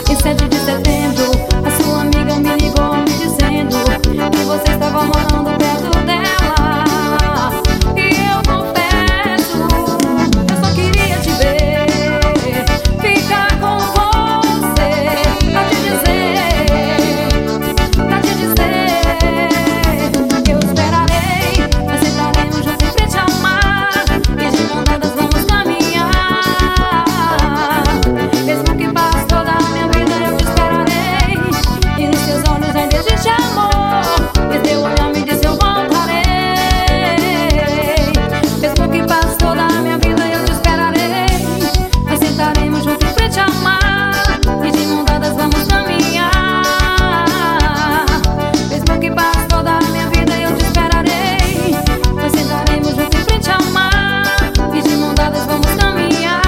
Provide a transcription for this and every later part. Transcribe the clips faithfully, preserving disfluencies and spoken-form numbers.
Em sete de setembro, a sua amiga me ligou me dizendo que você estava morando perto dela. E eu confesso, eu só queria te ver, ficar com você, pra te dizer, pra te dizer, eu esperarei, nós sentaremos juntos em frente ao mar, e de mão dadas vamos caminhar. Mesmo que passe toda a minha vida, eu te esperarei, e nos seus olhos ainda existe amor, e teu olhar me diz eu voltarei. Mesmo que passe toda a minha vida, eu te esperarei, nós sentaremos juntos em frente ao mar, e de mão dadas vamos caminhar. Mesmo que passe toda a minha vida, eu te esperarei, nós sentaremos juntos em frente ao mar, e de mão dadas vamos caminhar.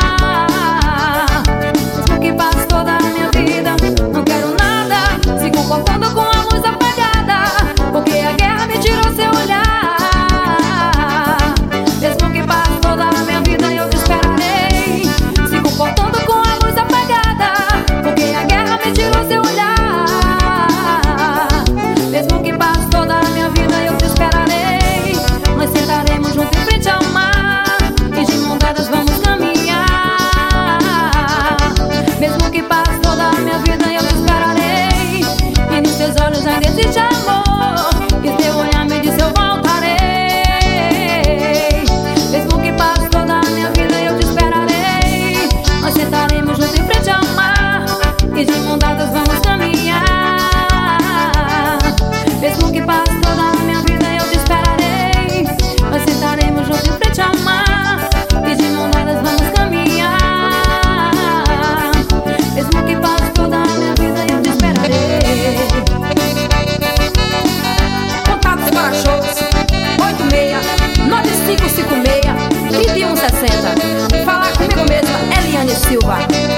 Mesmo que passe toda a minha vida, não quero nada, sigo contando com a luz apagada, porque a guerra me tirou seu olhar. Mesmo que passe toda a minha vida, eu te esperarei, sigo contando com a luz apagada, porque a guerra me tirou seu olhar. Mesmo que passe toda a minha vida, eu te esperarei, nós sentaremos juntos em frente ao mar, e de mão dadas vamos caminhar. Mesmo que passe toda a minha vida, eu te esperarei, e nos teus olhos ainda existe amor, e teu olhar me diz eu voltarei. Mesmo que passe toda a minha vida, eu te esperarei, nós sentaremos juntos em frente ao mar, e de mão dadas vamos caminhar. Mesmo que passe toda a minha vida, eu te esperarei, nós sentaremos juntos em frente ao mar, e de mão dadas vamos caminhar. Mesmo que passe toda a minha vida, eu te esperarei. Contatos para shows oito seis nove cinco cinco seis, três um seis zero. Falar comigo mesma, Eliane Silva.